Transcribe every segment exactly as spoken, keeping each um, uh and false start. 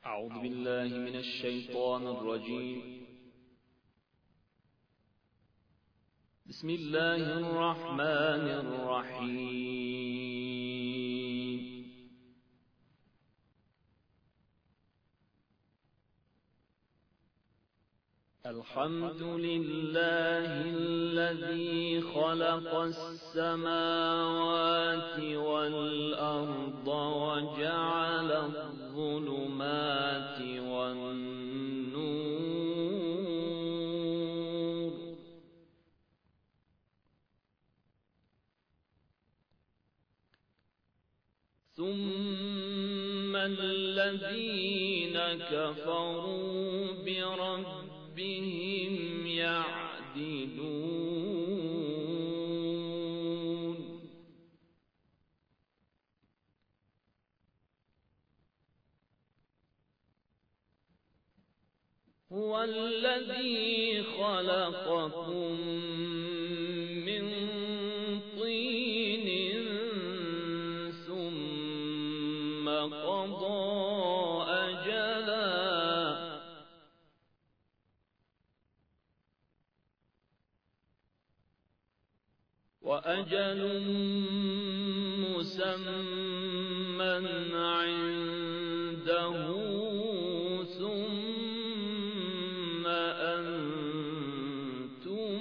أعوذ بالله من الشيطان الرجيم. بسم الله الرحمن الرحيم. الحمد لله الذي خلق السماوات والأرض وجعل الظلمات والنور ثم الذين كفروا بربهم بهم يعدلون هو الذي خلقكم من طين ثم قضى أجلا وأجل مسمى عنده ثم أنتم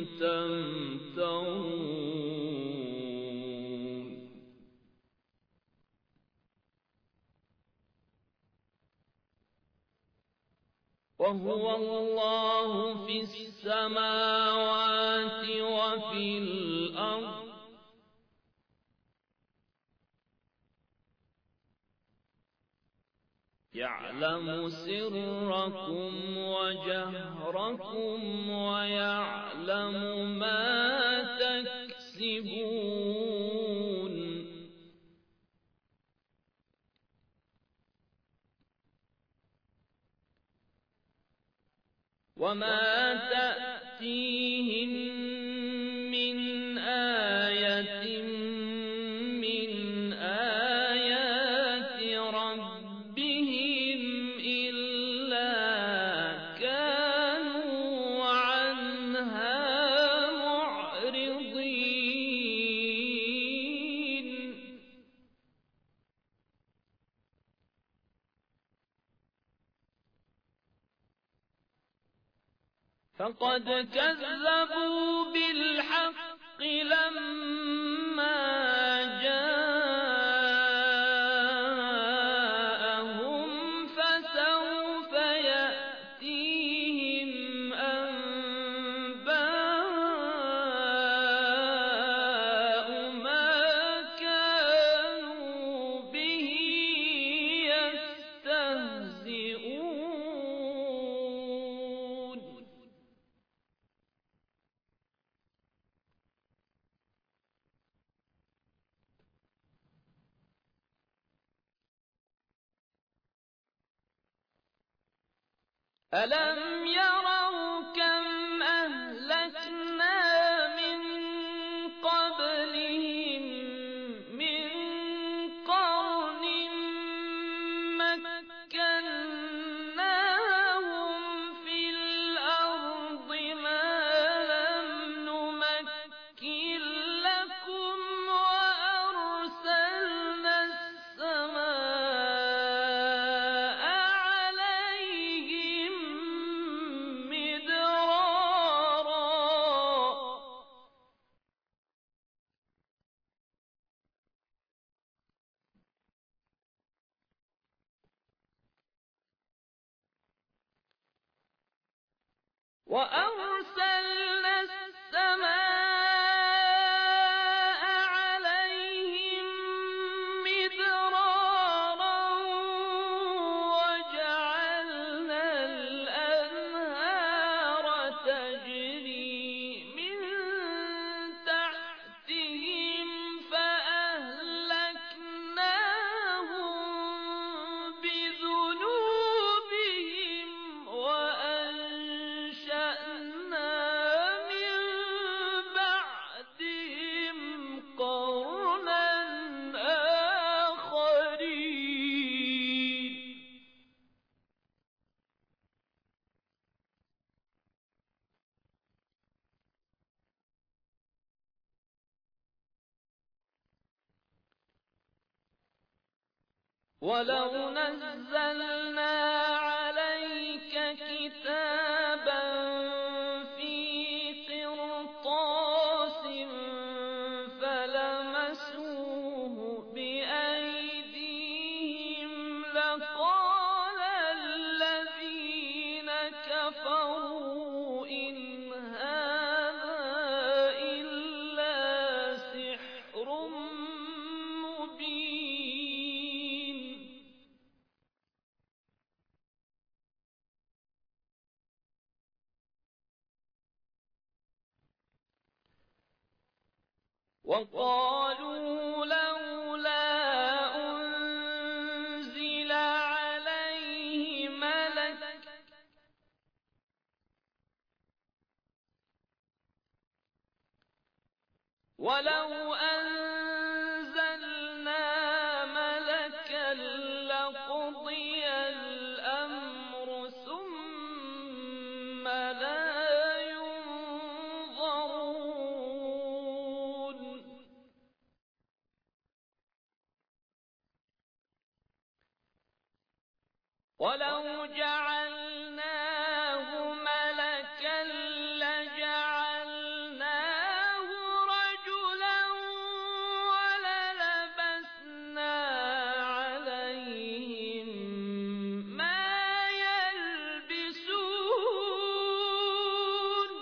تمترون وهو الله في السماوات وفي الأرض يعلم سركم وجهركم ويعلم ما تكسبون وما تأتيهم من آية من آيات ربهم إلا كانوا عنها معرضين فقد كذبوا بالحق لما جاءهم فسوف يأتيهم أنباء ما كانوا به يستهزئون ألم يروا كم أهلكنا من قبلهم من قرن مكناهم في الأرض ما لم نمكن لكم وأرسلنا السماء عليهم وأرسلنا السماء عليهم مدرارا وجعلنا الأنهار تجري من تحتهم فأهلكناهم بذنوبهم وأنشأنا ولو نزلنا عليك كتابا في قرطاس فلمسوه بأيديهم لقال الذين كفروا إن هذا إلا سحر مبين. وقالوا لولا أنزل عليه ملك ولو أنزلنا ملكا لقضي الأمر ثم لا ينظرون. ولو جعلناه ملكا لجعلناه رجلا وللبسنا عليهم ما يلبسون.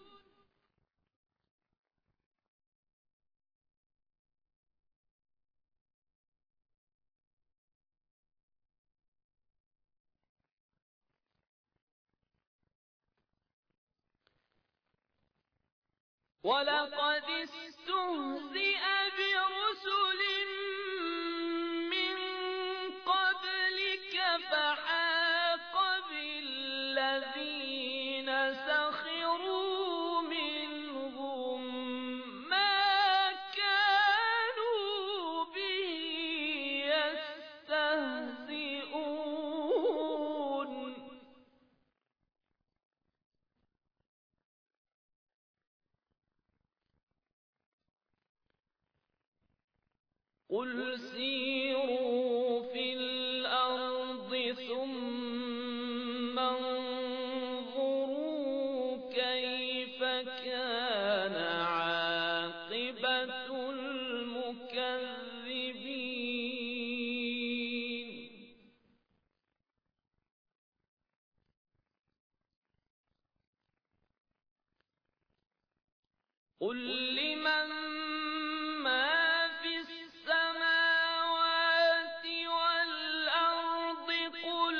ولقد استهزئ برسل من قبلك فحاق بالذين سخروا منهم ما كانوا به يستهزئون. قل سيروا في الأرض ثم انظروا كيف كان عاقبة المكذبين. قل لمن ما في السماوات والأرض قل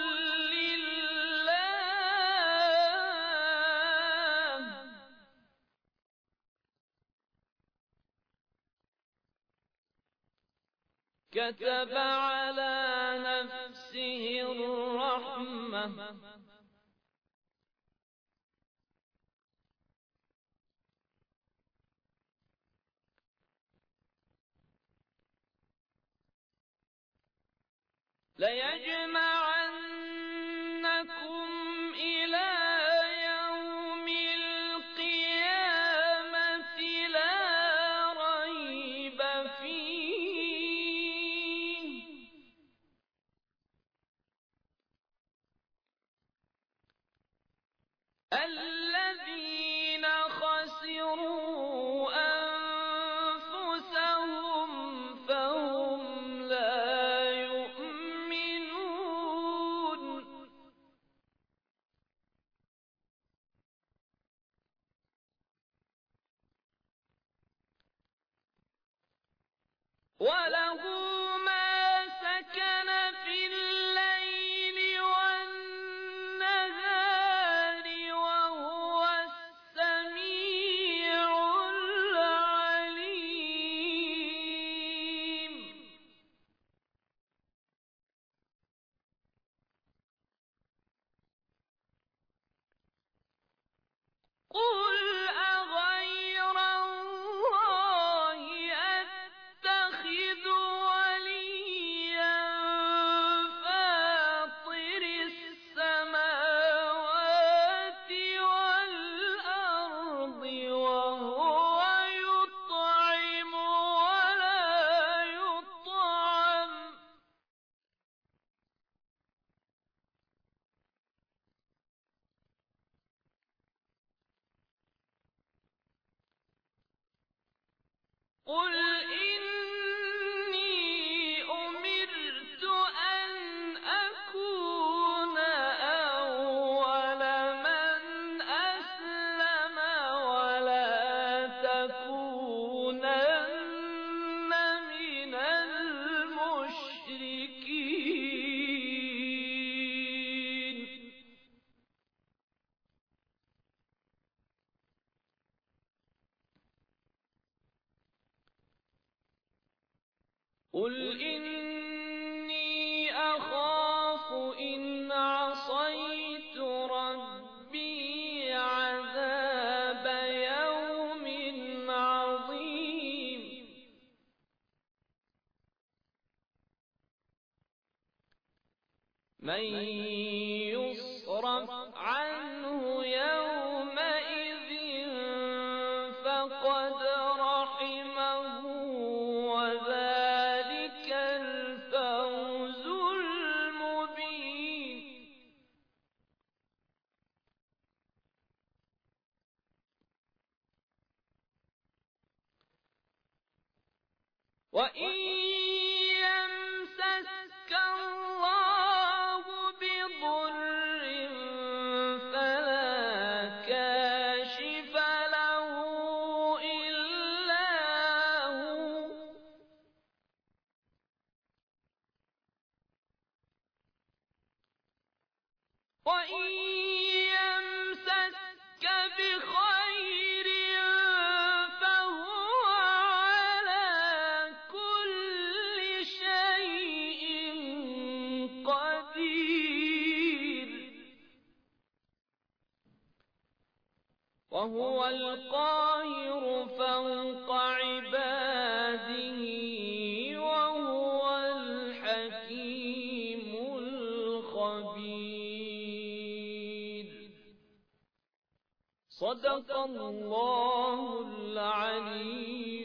لله كتب على نفسه الرحمة ليجمعنكم إلى يوم القيامة لا ريب فيه الذين خسروا أنفسهم فهم لا يؤمنون. وله ما سكن في الليل والنهار وهو قل إني أمرت أن أكون أول من أسلم ولا تكونن من المشركين. قل إني أخاف إن عصيت ربي عذاب يوم عظيم. من يصرف عنه يومئذ فقد رحمه وذلك الفوز المبين. وإن يمسسك الله بضر فلا كاشف له إلا هو، وإن يمسسك بخير فهو على كل شيء قدير. وهو القاهر فوق عباده وهو الحكيم الخبير. صدق الله العلي